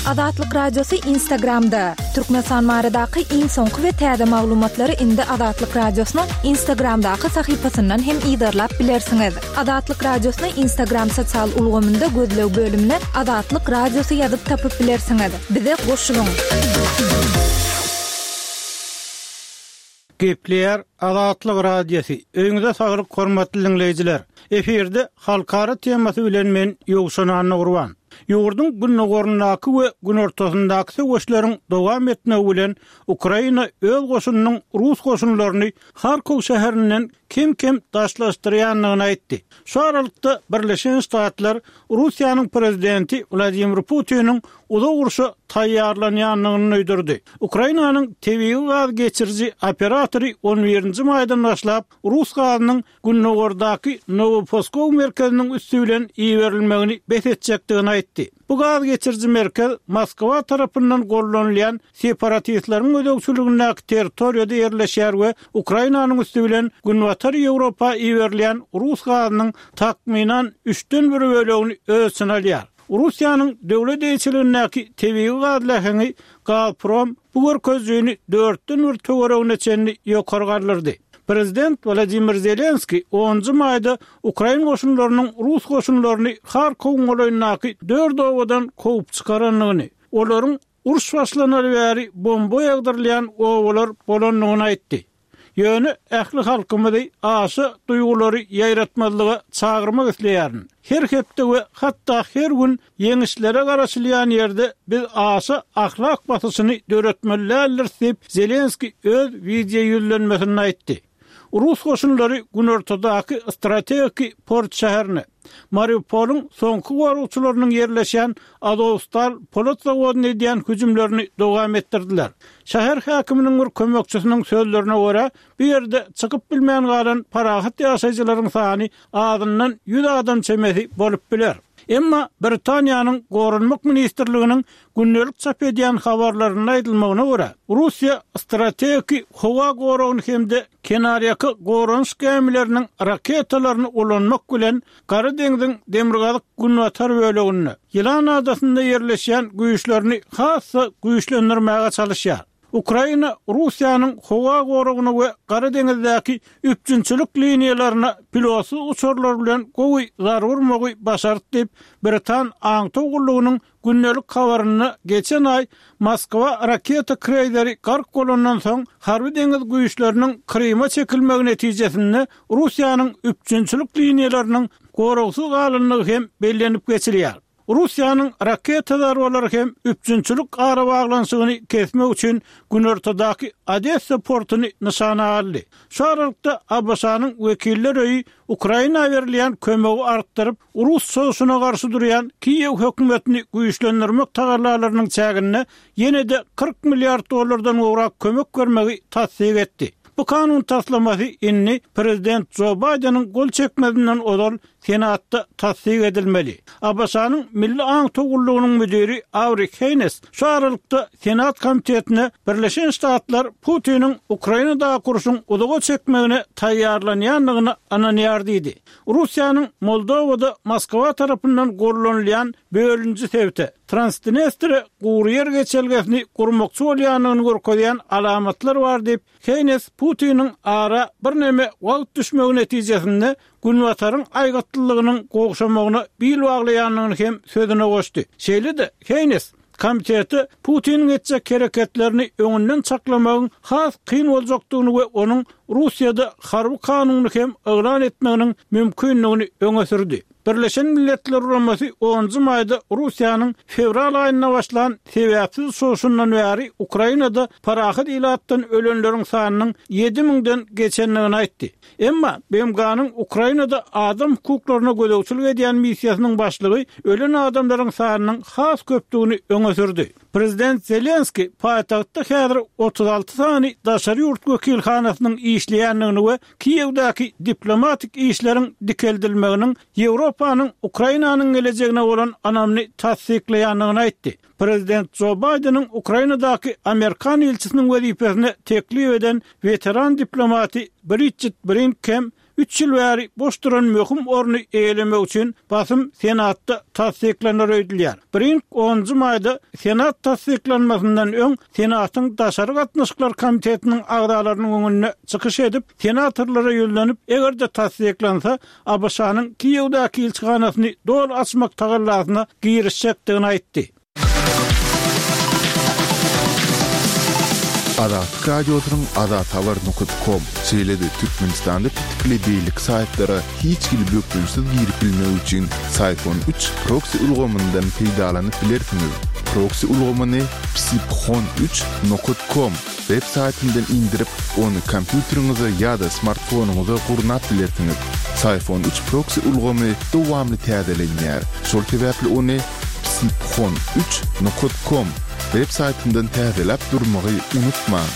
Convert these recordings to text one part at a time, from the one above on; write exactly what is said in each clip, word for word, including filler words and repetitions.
Azatlyk Radiosu Instagramda. Türkmenistan maradaky iň soňky we täze maglumatlary indi Azatlyk Radiosynyň Instagramdaky sahypasyndan hem ýa-da bilersiňiz. Azatlyk Radiosynyň Instagram sosial ulgamynda gözlew bölümine Azatlyk Radiosu ýazyp tapyp bilersiňiz. Bize goşulyň. Gepler Azatlyk Radiosu. Öňüňizde saglyk hormatly dinleýijiler. Eferde halkara temasy bilen men ýogşanyny gurban. Ýurdun günni gorundaky we gün ortasyndaky söwüşleriň dowam etmegi bilen Ukraina öz goşunynyň Rus goşunlaryny Harkov şäherinden kim-kim daşlaşdyrýanlygyny aýtdy. Şu aralykda Birleşen Ştatlar Russiýanyň prezidenti Vladimir Putiniň uda urşa taýýarlanýanlygyny öýdürdi. Ukrainanyň tebii gaz geçirji operatory on birinji maýdan başlap Rus gazynyň Günnogordaky Novoposkov merkeziniň üstü bilen iýerilmegini betetjekdigini aýtdy. Bu gaz geçirji merkez Moskwa tarapyndan gollanýan separatistleriň ödegçiligindäki territoriýada ýerleşýär we Ukrainanyň üstü bilen Günwatar Ýewropa iýerilýän Rus gazynyň takminan üçden biri bölegini özüne alýar. Russiýanyň döwlet eýçiligindäki tebii gaz lähegi Gazprom bu görkezýüni dörtden bir töweregine çenli ýokargarlardy. Prezident Vladimir Zelenski onuncu maýda Ukraina goşunlarynyň Rus goşunlaryny Harkov goýundaky dört owadan kovup çykaranlygyny, olaryň uruş başlanary bäri bomba ýagdyrylýan owalar bolanlygyny aýtdy. Ýöne ähli halkymyzy aşy duýgulary ýaýratmalyga çagyrmak isleýärin. Her hepde we hatda her gün ýeňişlere garaşylýan ýerde biz aşy ahlak basysyny döretmeliler diýip Zelenski öz video ýüzlenmesinde aýtdy. Rus goşunlary gün ortadaky strategik port şäherini Mariupolyň soňky waragçylarynyň ýerleşýän Azovstal polat zawodyna edýän hüjümlerini dowam etdirdiler. Şäher häkiminiň bir kömekçisiniň sözlerine görä, bu ýerde çykyp bilmän galan parahat ýaşaýjylaryň sany azyndan ýüz adam çemesi bolup biler. Emma Britaniýanyň Gorunmak ministrliginiň günnelik çap edýän habarlaryna aýdylmagyna görä, Russiýa strategik howa goragyny hemde kenaryaky gorunç gemileriniň raketalaryny ulanmak bilen Gary deňziň demirgazyk Günwatar bölegini, Ýylan adasynda ýerleşýän güýçlerini hassa güýçlendirmäge çalışýar. Ukraina Russiýanyň howa goragyny we Gary deňizdäki üpçünçilik liniýalaryna pilotsuz uçurlar bilen gowy zar urmagy başardy diýip Britan aňtogullygynyň günnelik habaryny geçen ay Moskwa raketa kreýleri gark bolandan soň harby deňiz güýçleriniň Kryma çekilmegi netijesinde Russiýanyň üpçünçilik liniýalarynyň goragsız galynlygy hem bellenip geçilýär. Russiýanyň raketalary bolar hem üpçünçilik gara baglanşygyny kesmek üçin gün ortadaky Odessa portuny nişana aldy. Şu aralykda Abbasanyň wekiller öýi Ukraina berilýän kömegi artdyryp, Rus soýuşyna garşy durýan Kiýew hökümetini güýçlendirmek tagarlalarynyň çägine ýene-de kırk milliard dollardan gowrak kömek bermegi tasdik etdi. Bu kanun taslamasy inni Prezident Joe Biden'ın gol çekmesinden odal Senatda tasdik edilmeli. Abbasanyň Milli Aň Togullygynyň müdiri Avrik Haynes şu aralykda Senat komitetine Birleşen Ştatlar Putiniň Ukrainada kurşun udaga çekmegine taýýarlanýanlygyny ananýar diýdi. Russiýanyň Moldowada Moskwa tarapyndan gollanýan bölünji sebäpde Transnistria guryer geçelgesini gurmakçy bolýanyny görkezýän alamatlar bar diýip Haynes Putiniň ara bir neme wagt düşmegi netijesinde Günwataryň aýgatlylygynyň gogşamagyna bil baglaýanlygyny hem sözüne goşdy. Şeýle-de Haynes komiteti Putiniň etjek hereketlerini öňünden çaklamagyň has kyn boljakdygyny we onuň Russiýada harby kanuny hem eglan etmeginiň mümkinligini öňe sürdi. Birleşen Milletler Uramasy onuncu maýda Russiýanyň fevral aýyna başlan sebäpsiz soşundan bäri Ukrainada parahat ilatdan ölenleriň sanynyň ýedi miňden geçenligini aýtdy. Emma B M G'nyň Ukrainada adam hukuklaryna gödäwçilik edýän missiýasynyň başlygy ölen adamlaryň sanynyň has köpdigini öňe sürdi. Prezident Zelenski paýtagtda häzir otuz alty sany daşary ýurt wekilhanasynyň işleýänligini we Kiýewdäki diplomatik işleriň dikeldilmeginiň Ýewropanyň Ukrainanyň gelejegine bolan anamny tasdikleýänligini aýtdy. Prezident Joe Biden'ın Ukrainadaky Amerikan elçisiniň wezipesine teklif eden veteran diplomati Bridget Brinkham üç ýyl bäri boş duran möhüm orny eýlemek üçin basym senatda tasdiklener öýdülýär. Birinci onuncu maýda senat tasdiklanmasyndan öň senatyň daşary gatnaşyklar komitetiniň agdalarynyň öňüne çykyş edip senatorlara ýölenip egerde tasdiklansa A B Ş'nyň Kiýewdäki elçixanasyny dol açmak tagallasyna girişjekdigini aýtdy. Azat radiosynyň azat habar nokta com şeýledi Türkmenistanda tikli beýlik saýtlary hiç gil bökülsiz girip bilmek üçin Sayfon üç proxy ulgamyndan peýdalanyp bilersiňiz. Proxy ulgamyny psipxon üç nokta com web saýtyndan indirip onu kompýuteriňize ýa-da smartfonuňyza gurnap bilersiňiz. Sayfon üç proxy ulgamy dowamly täzelenýär. Şol sebäpli onu psipxon üç nokta com web saýtyndan täzelep durmagy unutmaň.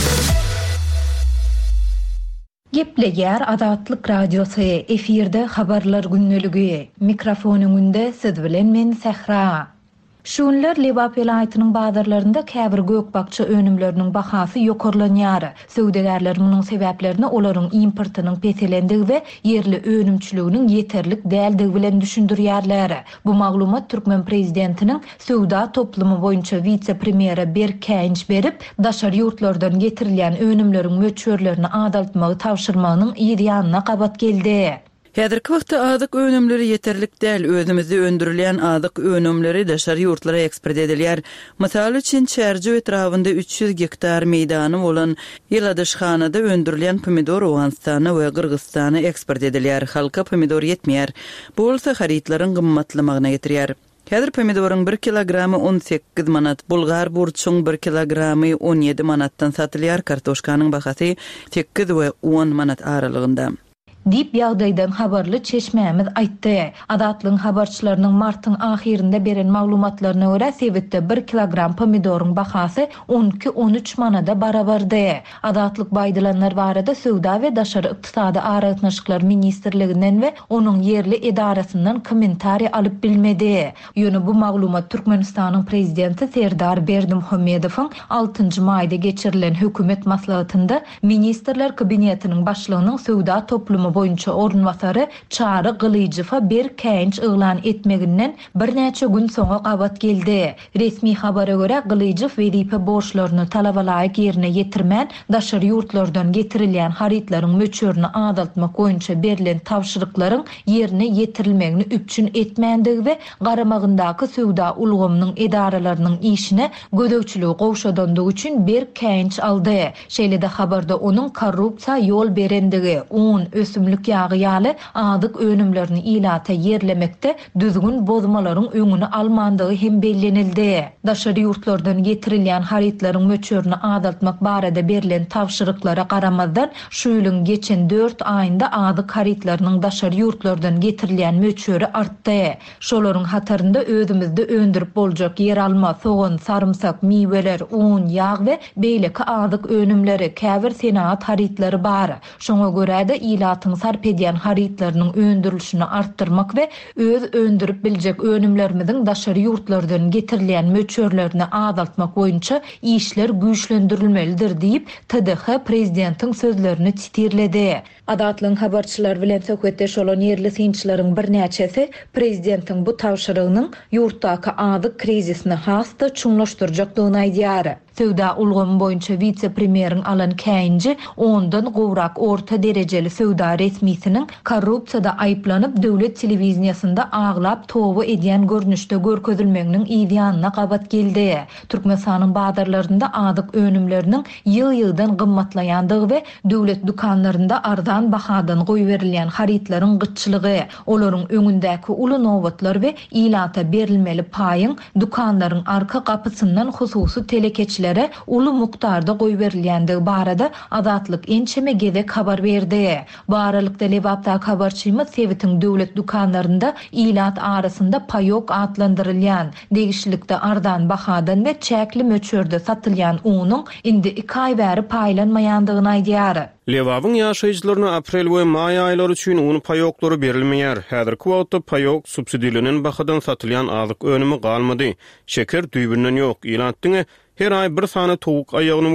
Gepleýär Azatlyk radiosu efirde habarlar günneligi. Mikrofonyň önünde siz bilen men Sehra. Şunlar Lewap vilayatynyň bazarlarynda käbir gökbakça önümleriniň bahasy ýokarlanýar. Söwdegärler munyň sebäplerini olaryň importynyň peselendigi we yerli önümçiliginiň ýeterlik däldigi bilen düşündirýärler. Bu maglumat Türkmen prezidentiniň söwda toplumy boýunça vice-premieri Berk Känç berip, daşary ýurtlardan getirilýän önümleriň möçörlerini adaltmagy tawşyrmagynyň ýerýanyna gabat geldi. Häzirki wagtda azyk önümleri ýeterlik däl, özümizde öndürilen azyk önümleri daşary ýurtlara eksport edilýär. Mysal üçin Çärji etrafynda üç ýüz hektar meýdany bolan Ýyladyşhanada öndürilen pomidor Owganstana we Kyrgyzstana eksport edilýär. Halka pomidor ýetmeýär. Bu bolsa haritlaryň gymmatlamagyna getirýär. Häzir pomidoryň bir kilogramy on sekiz manat, bulgar burçuň bir kilogramy on ýedi manatdan satylýar. Kartoşkanyň bahasy sekiz we on manat aralygynda. Dip ýagdaýdan habarly Çeşmämiz aýtdy. Azatlyň habarçylarynyň martyň ahirinde beren maglumatlaryna görä Sewitde bir kilogram pomidoryň bahasy on iki on üç manada barabardy. Azatlyk baýdylanlar barada Söwda we Daşary ykdysady aratnaşyklar ministrliginden we onuň yerli edarasyndan kommentari alyp bilmedi. Ýöne bu maglumat Türkmenistanyň prezidenti Serdar Berdimuhammedowyň altıncı maýda geçirilen hökümet maslahatynda ministrler kabinetiniň başlygynyň Söwda toplumy boýunça ornwasary Çary Gylyjewa Berk Känç ýylan etmeginden bir näçe gün soňra gabat geldi. Resmi habara görä Gylyjew wedipe borçlaryny talabalaýyk ýerine ýetirmän daşary ýurtlardan getirilýän haritlaryň möçörüni adaltmak boýunça berilen tawşyryklaryň ýerine ýetirilmegini üpçün etmändige we garamagyndaky söwda ulgamynyň edaralarynyň işine gödökçüligi gowşadandygy üçin Berk Känç aldy. Şeýle-de habarda onuň korrupsiýa ýol berendigi, un ösüm ýagy ýaly adyk önümlerini ilata yerlemekde düzgün bozmalaryň öňüni almandygy hem bellenildi. Daşary ýurtlardan getirilýän haritlaryň möçörüni adaltmak barada berilen tawşyryklara garamazdan şu ýylyň geçen dört aýynda adyk haritlarynyň daşary ýurtlardan getirilýän möçöri artdy. Şolaryň hatarynda özümizde öndürip boljak yer alma, soğan, sarımsak, miweler, un, ýag we beýleki adyk önümleri, käbir senat haritlary bar. Şoňa görä-de ilatyň sarp edýän haritlarynyň öndürilişini arttırmak we öz öndürip biljek önümlerimiziň daşary ýurtlardan getirilýän möçörlerini adaltmak boýunça işler güýçlendirilmelidir diýip T D H prezidentiň sözlerini titirledi. Azatlyň habarçylar bilen söhbetdeş bolan yerli synçylaryň bir näçesi prezidentiň bu tawşyrygynyň ýurtdaky adyk krizisini hasta çuňlaşdyrjakdygyny aýdýar. Söwda ulgamy boýunça vice-premieriň Alan Känçi ondan gowrak orta derejeli söwda resmisiniň korrupsiýada aýplanyp döwlet telewizionyasynda aglap towa edýän görnüşde görkezilmeginiň ýygyanyna gabat geldi. Türkmenistanyň bazarlarynda adyk önümleriniň ýyl-ýyldan gymmatlaýandygy we döwlet dukanlarynda arzan bahadan goýberilýän haritlaryň gytçylygy, olaryň öňündäki uly nowatlar we ilata berilmeli paýyň dukanlaryň arka gapysyndan hususy telekeçilere uly mukdarda goýberilýändigi barada Azatlyk ençeme gezek habar berdi. Baralykda Lewapda habarçymyz Sewitiň döwlet dukanlarynda ilat arasynda paýok atlandyrylýan, degişlikde ardan bahadan we çäkli möçörde satylýan unyň indi iki aý bäri paýlanmaýandygyny aýdýar. Lewabyň ýaşaýjylaryna aprel we may aýlary üçin uny paýoklary berilmeýär. Häzirki wagtda paýok subsidiýalanyň bahadan satylýan azyk önümi galmady. Şeker düýbünden ýok. Ilatdyňy her ay bir sany towuk aýagyny we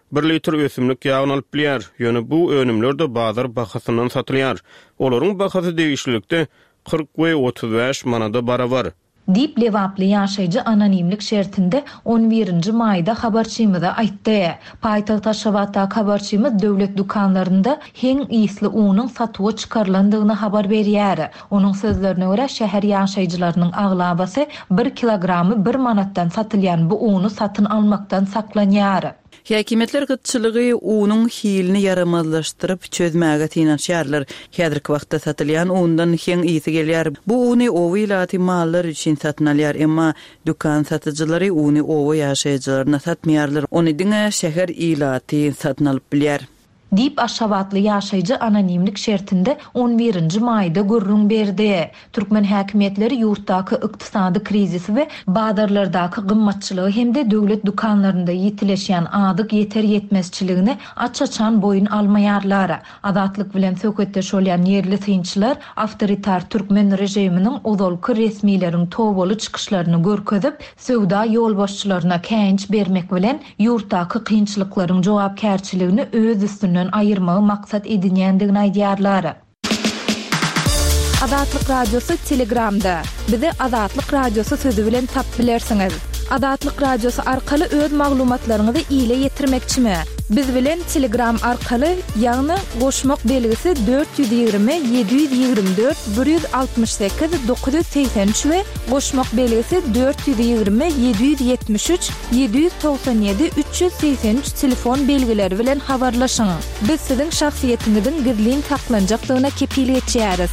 bir litr ösümlik ýagyny alyp bilýär. Ýöne bu önümler de bazar bahasyndan satylýar. Olaryň bahasy degişlikde kırk we otuz beş manada barabar. Dip lewaply ýaşaýjy anonimlik şertinde on birinji maýda habarçymyza aýtdy. Paýtagyt Aşgabatda habarçymyz döwlet dukanlarynda heň ýysly unyň satyga çykarlandygyny habar berýär. Onuň sözlerine görä şäher ýaşaýjylarynyň aglabasy bir kilogramy bir manatdan satylýan bu uny satyn almakdan saklanýar. Häkimetler gytçylygy unyň hilini yaramazlaşdyryp çözmäge tynanşýarlar. Häzirki wagtda satylýan undan heň ýyty gelýär. Bu uny owylaty mallar üçin satyn alýar, emma dukan satyjylary uny owy ýaşaýjylaryna satmaýarlar. Ony diňe şäher ýylaty satyn alyp bilýär. Dip Aşgabatly ýaşaýjy anonimlik şertinde on birinji maýda gurrun berdi. Türkmen häkimetleri ýurtdaky ykdysady krizisi we bazarlardaky gymmatçylygy hemde döwlet dukanlarynda ýetileşýän adyk ýeter ýetmezçiligini açaçan boyun almaýarlar. Adatlyk bilen söhbetde şolýan ýerli synçylar awtoritar türkmen rejiminiň ozalky resmiýleriň towaly çykyşlaryny görkezip, söwda ýolbaşçylaryna känç bermek bilen ýurtdaky kynçylyklaryň jogapkärçiligini öz üstünden ayırmağı maksat edinýändigini aýdýarlar. Adatlyk radiosu Telegramda. Bizi Adatlyk radiosu sözü bilen tap bilersiňiz. Adatlyk radiosu arkaly öz maglumatlaryňyzy ýyla ýetirmekçimi? Biz bilen Telegram arkaly ýagny goşmak belgisi dört yüz ýygrimi yedi yüz ýygrimi dört bir yüz altmış sekiz dokuz yüz seksen üç we goşmak belgisi dört yüz ýygrimi yedi yüz ýetmiş üç yedi yüz doksan ýedi üç yüz seksen üç telefon belgileri bilen habarlaşyň. Biz siziň şahsiýetiňiziň gizlin saklanjaklygyna kepillik etýäris.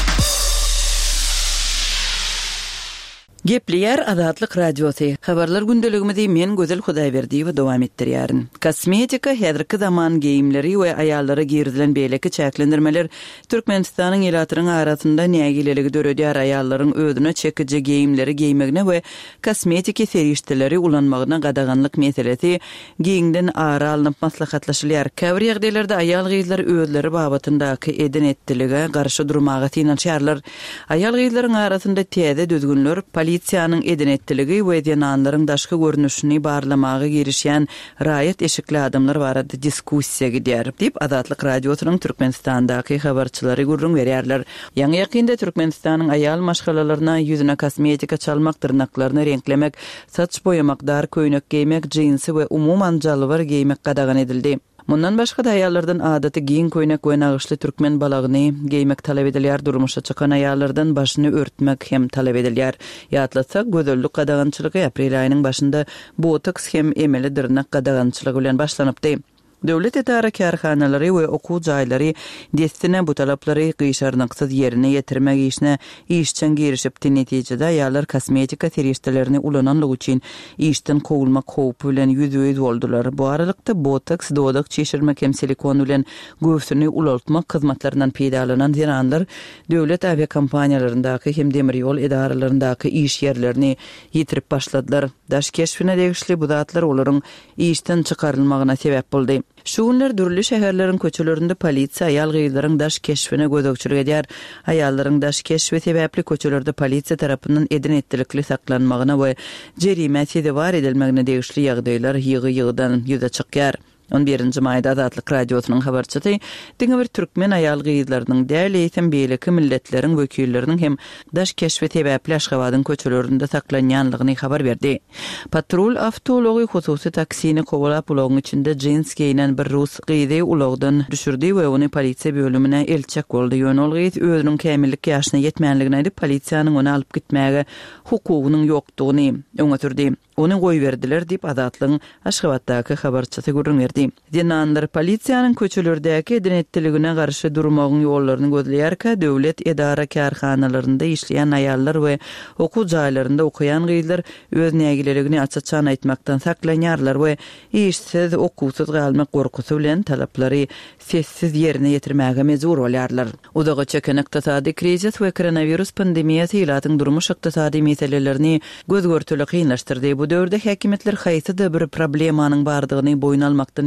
Gepliyar Adatlyk radiosu. Habarlar gündeligimizi men Gözel Hudaýberdi we dowam etdirýärin. Kosmetika häzirki zaman geyimleri we aýallara girdilen beýleki çäklendirmeler Türkmenistanyň ýylatyryň arasynda nägileligi döredýär. Aýallaryň özüne çekiji geyimleri giymegine we kosmetika serişdeleri ulanmagyna gadaganlyk meselesi giňden ara alınıp maslahatlaşylýar. Käbir ýagdaýlarda aýal gyzlar özleri babatyndaky edin etdilige garşy durmagy tynanşýarlar. Aýal gyzlaryň arasynda täze düzgünler polisiýanyň edin etdiligi we edinanlaryň daşky görnüşini barlamagy girişýän raýat eşikli adamlar barada diskussiýa gidýär. Dip Adatlyk radiosynyň Türkmenistandaky habarçylary gurrun berýärler. Ýa-ni ýakynda Türkmenistanyň aýal maşgalalaryna ýüzüne kosmetika çalmak, tırnaklaryny renklemek, saç boyamak, dar köýnek giymek, jinsi we umuman jalwar giymek gadagan edildi. Mundan başga da aýallardan adaty giyin köýnek we nagyşly türkmen balagyny giymek talap edilýär. Durmuşa çykan aýallardan başyny örtmek hem talap edilýär. Ýatlatsak, gözellik gadagançylygy aprel aýynyň başynda botoks hem emeli dyrnak gadagançylygy bilen başlanypdy. Döwlet edara karhanalary we okuw jaýlary destine bu talaplary gyşarnyksyz ýerine ýetirmek işine işçen girişipdi. Netijede aýallar kosmetika serişdelerini ulananlyk üçin işden kowulmak howpy bilen ýüzüýüz boldular. Bu aralykda botoks, dodak çeşirmek hem silikon bilen göwsüni ulaltmak hyzmatlarynyň peýdalanan ýaranlar döwlet aviakompaniýalaryndaky hem demir ýol edaralaryndaky iş ýerlerini ýetirip başladylar. Daş keşfine degişli bu zatlar olaryň işden çykarylmagyna sebäp boldy. Şu günler dürli şäherleriň köçelerinde polisiýa aýal gyzlaryň daş keşfine gözökçülük edýär. Aýallaryň daş keşfi sebäpli köçelerde polisiýa tarapyndan edin etdilikli saklanmagyna we jerime var edilmegine degişli ýagdaýlar ýygy-ýygydan ýüze çykýar. on birinji maýda Adatlyk radiosynyň habarçysy diňe bir türkmen aýal gyzlarynyň däl eýsem beýleki milletleriň wekilleriniň hem daş keşfi sebäpli Aşgabatyň köçelerinde saklanýanlygyny habar berdi. Patrul awtology hususy taksini kowalap ulagyň içinde jins giyinen bir rus gyzy ulagdan düşürdi we ony polisiýa bölümine elçek boldy. Ýönol gyz özüniň kämillik ýaşyna ýetmänligini aýdyp polisiýanyň ony alyp gitmäge hukugynyň ýokdugyny öňe Onu goýberdiler dip Adatlyň Aşgabatdaky habarçysy gurrun berdi. Dinanlar polisiýanyň köçelerdäki edin etdiligine garşy durmagyň ýollaryny gözleýärkä döwlet edara karhanalarynda işleýän aýallar we okuw jaýlarynda okuyan gyzlar öz nägileligini açaçan aýtmakdan saklanýarlar we işsiz, okuwsuz galmak gorkusy bilen talaplary sessiz ýerine ýetirmäge mejbur bolýarlar. Udaga çeken ykdysady krizis we koronavirus pandemiýasy ýylatyň durmuş ykdysady meselelerini göz görtüli kynlaşdyrdy. Bu döwürde häkimetler haýsy da bir problemanyň bardygyny boyun almakdan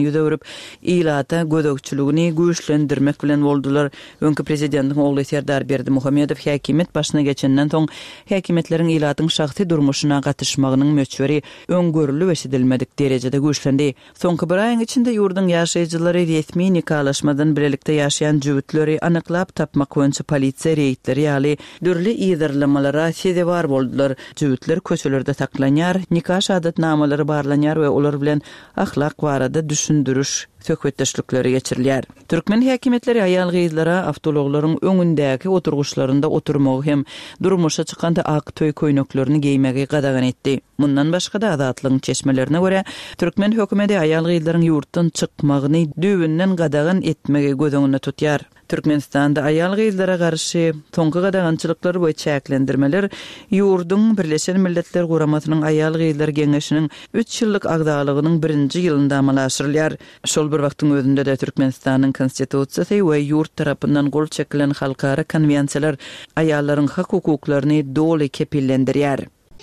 ýüze berip, ilata gödökçülügini güýçlendirmek bilen boldular. Öňkü prezidentiň ogly Serdar Berdimuhammedow häkimet başyna geçenden soň häkimetleriň ilatyň şahsy durmuşyna gatnaşmagynyň möçberi öňgörüli we edilmedik derejede güýçlendi. Soňky bir aýyň içinde ýurdun ýaşaýjylary resmi nikalaşmadan bilelikde ýaşaýan jüwitleri anyklap tapmak boýunça polisiýa reýtleri ýaly dürli ýygyrlamalara sebäp boldular. Jüwitler köçelerde taklanýar, nikah şahatnamалary barlanýar we olar bilen ahlak barada düşündürüş söhbetdeşlikleri geçirilýär. Türkmen häkimetleri aýal gyzlara awtologlaryň öňündäki oturguşlarynda oturmagy hem durmuşa çykanda ak töý köýneklerini giýmegi gadagan etdi. Mundan başga da azatlygyň çeşmelerine görä Türkmen hökümeti aýal gyzlaryň ýurtdan çykmagyny düwünden gadagan etmegi gözüňde tutýar. Türkmenistanda aýal gyzlara garşy soňky gadagançylyklary we çäklendirmeler ýurdun Birleşen Milletler Guramatynyň aýal gyzlar geňeşiniň üç ýyllyk agdalygynyň birinji ýylynda amalaşdyrylýar. Şol bir wagtyň özünde de Türkmenistanyň konstitusiýasy we ýurt tarapyndan gol çekilen halkara konwensiýalar aýallaryň hak hukuklaryny doly kepillendirýär.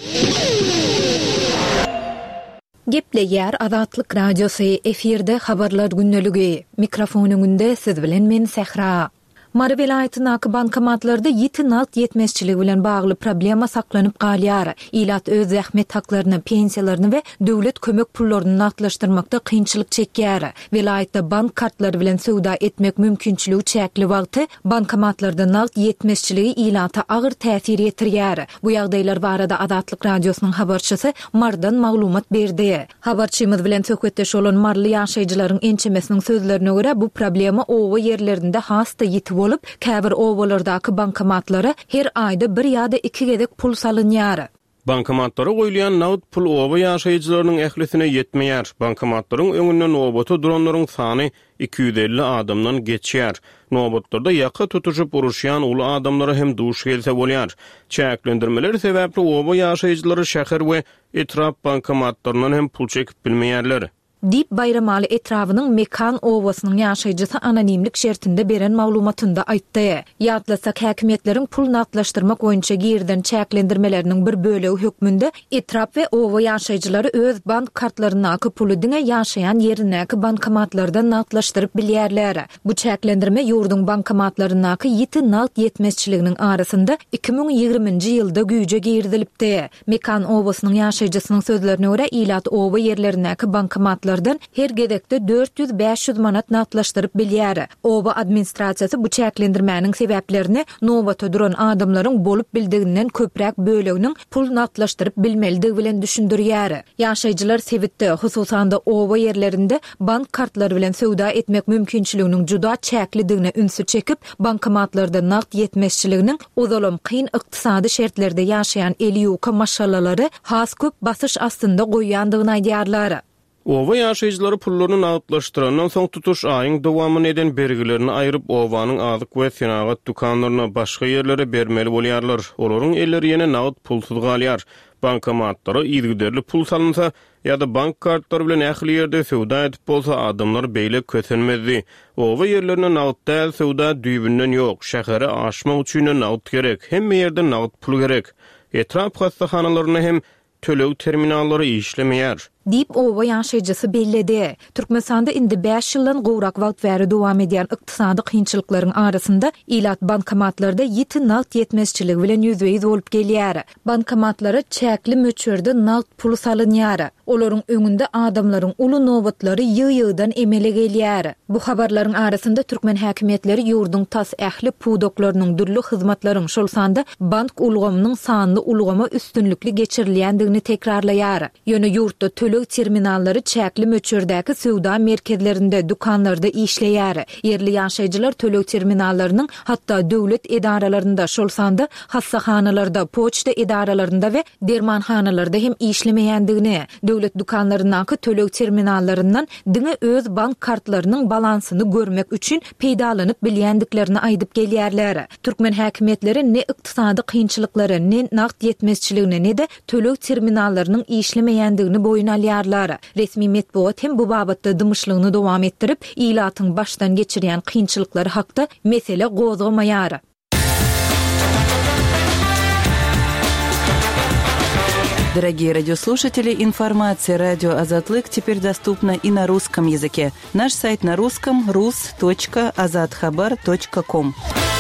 Gepleýär Azatlyk radiosu efirde habarlar günneligi. Mikrofonuňda siz bilen men Sehra. Mara vilayatynyň bankomatlarynda ýetin alt ýetmezçiligi bilen bagly problema saklanyp galýar. Ilat öz zähmet haklaryny, pensiýalaryny we döwlet kömek pullaryny naklaşdyrmakda kynçylyk çekýär. Vilayatda bank kartlary bilen söwda etmek mümkinçiligi çäkli wagty bankomatlarda alt ýetmezçiligi ilata agyr täsir ýetirýär. Bu ýagdaýlar barada Azatlyk radiosynyň habarçysy Mardan maglumat berdi. Habarçymyz bilen söhbetdeş bolan marly ýaşaýjylaryň ençemesiniň sözlerine görä bu problema owa ýerlerinde hasta ýetip bolup, käbir owalardaky bankomatlara her aýda bir ýa-da iki gedek pul salynýar. Bankomatlara goýulýan nagd pul owa ýaşaýjylarynyň ählisine ýetmeýär. Bankomatlaryň öňünden nowbaty duranlaryň sany iki yüz elli adamdan geçýär. Nowbatlarda ýaka tutuşup uruşýan uly adamlara hem duş gelse bolýar. Çäklendirmeler sebäpli owa ýaşaýjylary şäher we etraf bankomatlarynyň hem pul çekip bilmeýärler. Dip Bayramaly etrawynyň Mekan owasynyň ýaşaýjysy anonimlik şertinde beren maglumatynda aýtdy. Ýatlasak häkimetleriň pul naklaşdyrmak boýunça girden çäklendirmeleriniň bir bölegi hökmünde etraf we owa ýaşaýjylary öz bank kartlarynaky puly diňe ýaşaýan ýerinäki bankomatlardan naklaşdyryp bilýärler. Bu çäklendirme ýurdun bankomatlarynaky ýetin nakt ýetmezçiliginiň arasynda iki bin ýigriminji ýylda güýje girdilipdi. Mekan owasynyň ýaşaýjysynyň sözlerine görä ilat owa ýerlerindäki bankomatlar her gedekde dört yüz beş yüz manat naklaşdyrıp bilýär. Oba administrasiýasy bu çäklendirmäniň sebäplerini nowata duran adamlaryň bolup bildiginden köpräk böleginiň pul naklaşdyrıp bilmeligi bilen düşündirýär. Ýaşaýjylar sebitde hususan da oba ýerlerinde bank kartlary bilen söwda etmek mümkinçiliginiň juda çäklidigine ünsü çekip bankomatlarda nakt ýetmezçiliginiň uzalym kyn ykdysady şertlerde ýaşaýan eliyuka maşallalary has köp basyş astynda goýýandygyny aýdýarlar. Owa ýaşaýjylary pullaryny nagdlaşdyrandan soň tutuş aýyň dowamyny eden bergilerini aýryp owanyň azyk we senagat dukanlaryna başga ýerlere bermeli bolýarlar. Olaryň elleri ýene nagd pulsuz galýar. Bankomatlara ýergiderli pul salynsa ýa-da bank kartlary bilen ähli ýerde söwda edip bolsa adamlar beýle kösenmezdi. Owa ýerlerine nagd däl söwda düýbünden ýok. Şähere aşmak üçin nagd gerek. Hemme ýerde nagd pul gerek. Etraf hastahanalarına hem tölew terminallary işlemeýär. Dip owa ýaşaýjysy belledi. Türkmenistanda indi beş ýyldan gowrak wagt bäri dowam edýän ykdysady kynçylyklaryň arasynda ilat bankomatlarda ýetin nakt ýetmezçiligi bilen ýüzbeýiz bolup gelýär. Bankomatlara çäkli möçberde nakt pul salynýar. Olaryň öňünde adamlaryň uly nowbatlary ýygy-ýygydan emele gelýär. Bu habarlaryň arasynda türkmen häkimetleri ýurdun tas ähli pudoklarynyň dürli hyzmatlaryň şol sanda bank ulgamynyň sanly ulgama üstünlikli geçirilýändigini tekrarlaýar. Ýöne ýurtda tölew terminallary çäkli möçberdäki söwda merkezlerinde, dukanlarda işleýär. Yerli ýaşaýjylar tölew terminallarynyň hatda döwlet edaralarynda şol sanda hassahanalarda, poçta edaralarynda we dermanhanalarda hem işlemeýändigini, döwlet dukanlarynyňky tölew terminallaryndan diňe öz bank kartlarynyň balansyny görmek üçin peýdalanyp bilýändiklerini aýdyp gelýärler. Türkmen häkimetleri ne ykdysady kynçylyklary, ne nakt ýetmezçiligini, ne de tölew terminallarynyň işlemeýändigini boýun alýarlar. Resmi metbuat hem bu babatda dymyşlygyny dowam etdirip, ilatyň başdan geçirýän kynçylyklary hakda mesele gozgamaýar. Дорогие радиослушатели, информация «Радио Азатлык» теперь доступна и на русском языке. Наш сайт на русском – рус точка азатхабар точка ком.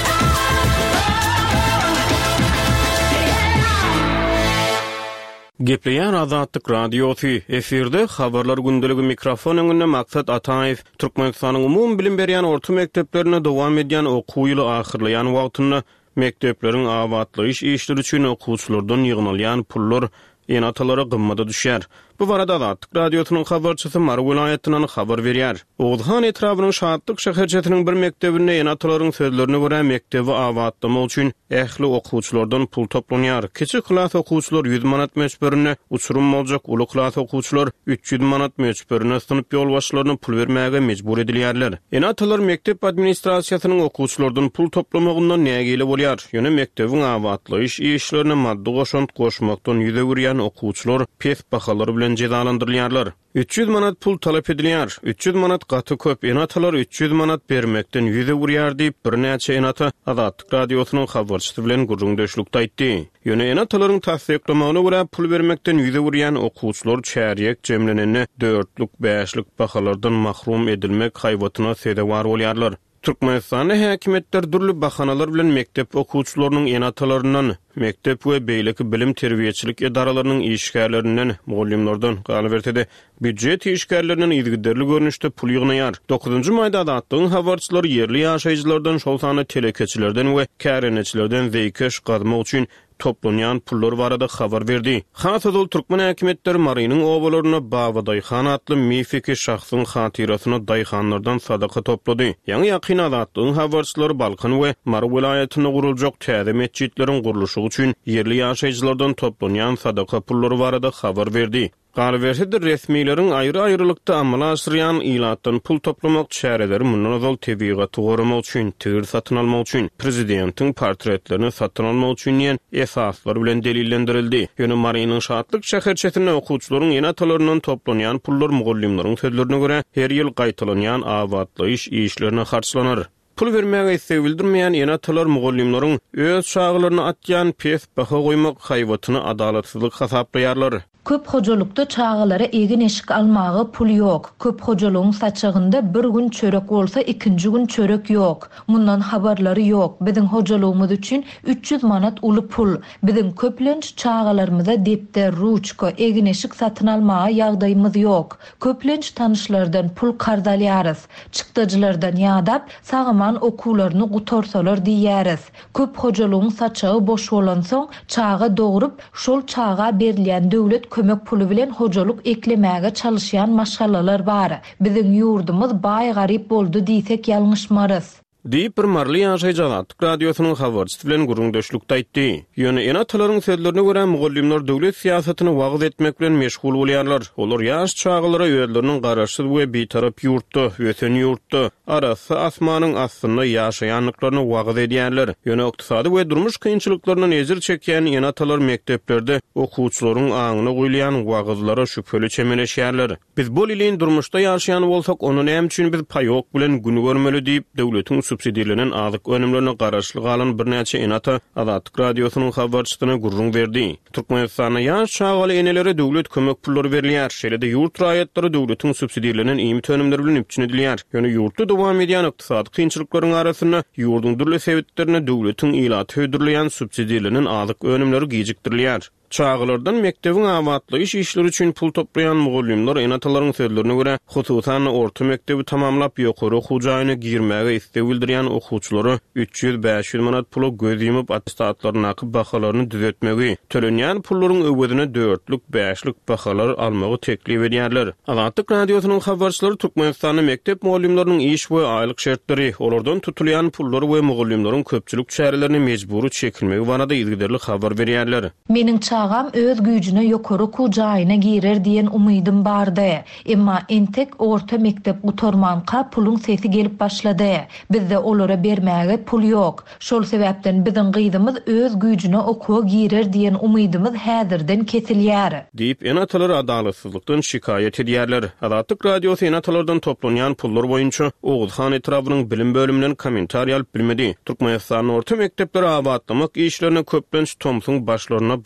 Gepleýär Azatlyk radiosu efirde habarlar gündəligi mikrofon öňünde Maksat Ataev Türkmenistanyň umum bilim berýän orta mekdeplerine dowam edýän okuw ýyly ahyrlayan wagtynda mekdepleriň awatlyş işleri üçin okuwçylardan ýygnalýan pullar enatalara gymmada düşýär. Bu barada Azatlyk radiosynyň habarçysy Mar vilayatynyň habar berýär. Oğuzhan etrawynyň Şadlyk şäherçetiniň bir mektebinde enatalaryň sözlerine görä mektebi awatlamak üçin ähli okuwçylardan pul toplanýar. Kiçik klas okuwçylar yüz manat möçberini, uçurum boljak uly klas okuwçylar üç yüz manat möçberini synyp ýolbaşçylaryna pul bermäge mejbur edilýärler. Enatalar mektep administrasiýasynyň okuwçylardan pul toplamagyndan nägili bolýar? Ýöne mektebiň awatlyş işlerine maddi goşant goşmakdan ýüze görýän okuwçylar pes bahalary bilen cezalandyrylýarlar. üç yüz manat pul talap edilýär. üç yüz manat gaty köp. Enatalar üç yüz manat bermekden ýüze görýär diýip bir näçe enata Azatlyk radiosynyň habarçysy bilen gurrundaşlykda aýtdy. Ýöne enatalaryň tasdiklamagyna görä pul bermekden ýüze görýän okuwçylar çäriýek jemleneni dörtlük, beşlik bahalardan mahrum edilmek haýwatyna sedewar bolýarlar. Türkmenistanda häkimetler dürli bahanalar bilen mektep okuwçylarynyň enatalaryndan, mektep we beýleki bilim terbiýeçilik edaralarynyň işgärlerinden, mugallimlerden galy berdi. Büdjet işgärlerinden ýygyderli görnüşde pul ýygnaýar. dokuzunçy maýda Azatlygyň habarçylary yerli ýaşaýjylardan şol sany telekeçilerden we käreneçilerden zeýkeş gadmak üçin toplanýan pullar barada habar berdi. Hasatol Türkmen häkimetleri Marynyň obalaryna Babadyxan atly mifiki şahsyň hatirasyna daýhanlardan sadaka toplady. Ýa-ni ýakyn Azatlygyň habarçylary Balkan we Mar vilayatyna guruljak täze mesçitleriň gurulşy üçin yerli ýaşaýjylardan toplanýan sadaka pullary barada habar berdi. Galberhede resmiýlerin aýry-aýrylykda amal aşyrýan ilatdan pul toplamak çäreleri mundan azal tebigaty gorumak üçin, tigir satyn almak üçin, prezidentiň portretlerini satyn almak üçin ýen esaslar bilen delillendirildi. Ýöne Marynyň Şadlyk şäherçetine okuwçylaryň enatalaryndan toplanýan pullar mugallimleriň sözlerine görä her ýyl gaýtalanýan awatlyş işlerine harçlanar. Pul vermäge istek bildirmeýän enatalar mugallimleriň öz şaglaryny atýan pes baha goýmak haýwatyny adalatsyzlyk hasaplaýarlar. Köp hojalykda çağalara egin eşik almagy pul ýok. Köp hojalygyň saçygynda bir gün çörek bolsa, ikinji gün çörek ýok. Mundan habarlary ýok. Biziň hojalygymyz üçin üç yüz manat uly pul. Biziň köplenç çağalarymyza depter, ruçka, egin eşik satyn almagy ýagdaýymyz ýok. Köplenç tanışlardan pul karzalýarys. Çykdagylardan ýadap, sagaman okuwlaryny gutorsalar diýäris. Köp hojalygyň saçagy boş bolan soň çağa dogrup, şol çağa berilýän döwlet kömek pulu bilen hojalyk eklemäge çalışýan maşgallalar bar. Biziň ýurdumyz baý garyp boldy diýsek ýalňyşmarys. Diýip bir marly ýaşaýjy Azatlyk radiosynyň habarçysy bilen gurrundaşlykda aýtdy. Ýöne enatalaryň sözlerine görä mugallimler döwlet siýasatyny wagt etmek bilen meşgul bolýarlar. Olar ýaş çağalara öýleriniň garaşsyz we bitarap ýurtda, ösen ýurtda, arasy asmanyň astynda ýaşaýanlyklaryny wagt edýärler. Ýöne ykdysady we durmuş kynçylyklaryny ezir çekýän enatalar mekdeplerde okuwçylaryň aňyna goýulýan wagtlara şüpheli çemeleşýärler. Biz bol ýyl durmuşda ýaşaýan bolsak, onuň näme üçin biz paýok bilen gün görmeli diýip döwletiň subsidiýalenen azyk önümlerine garaşlyk alan bir näçe enata Azatlyk radiosynyň habarçysyna gurrun berdi. Türkmenistana ýaş çağaly enelere döwlet kömek pullary berilýär. Şeýle-de ýurt raýatlary döwletiň subsidiýalenen iýmit önümleri bilen üpçün edilýär. Ýöne ýurtda dowam edýän ykdysady kynçylyklaryň arasyna ýurdun durly sebeplerine döwletiň ilaty ödürleýän subsidiýalenen azyk önümleri gijikdirilýär. Çağalardan mektebiň awatlyş işleri üçin pul toplayan mugallimler enatalaryň sözlerine görä hususan orta mektebi tamamlap ýokary okuwjaýyna girmäge istek bildirýän okuwçylary üç yüz beş yüz manat pula göz ýumyp attestatlaryny akyp bahalaryny düzeltmegi, tölenýän pullaryň öwedine dörtlük, beşlik bahalar almagy teklip edýärler. Azatlyk radiosynyň habarçylary Türkmenistanyň mektep mugallimleriniň iş we aýlyk şertleri, olardan tutulýan pullar we mugallimleriň köpçülik çärelerini mejburi çekilmegi barada ýygyderli habar berýärler. Meniň çağam öz güýjüne ýokary okuwjaýyna girer diýen umydym bardy. Emma entek orta mektep gutormanka pulun sesi gelip başlady. Bizde olara bermäge pul ýok. Şol sebäpden biziň gyýdymyz öz güýjüne okuwa girer diýen umydymyz häzirden kesilýär. Diýip enatalar adalatsızlykdan şikayet edýärler. Azatlyk radiosy enatalardan toplanýan pullar boýunça Oğuzhan etrawynyň bilim bölüminiň kommentariýa alyp bilmedi. Türkmenistanyň orta mektepleri awatlamak işlerine köplenç Tomsun başlaryna badalygy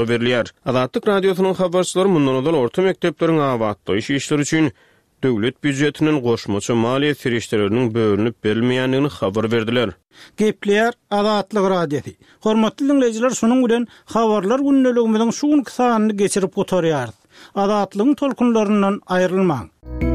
berilýär. Azatlyk radiosynyň habarçylary mundan öňe orta mekdeplerin awatly işleri üçin döwlet büdjetiniň goşmaça maliýe serişleriniň bölünip berilmeýändigini habar berdiler. Gepleýär Azatlyk radiosi. Hormatly dinleýijiler, şonuň bilen habarlar günneligimiziň şu sanyny geçirip oturýar. Azatlygyň tolkunlaryndan aýrylmaň.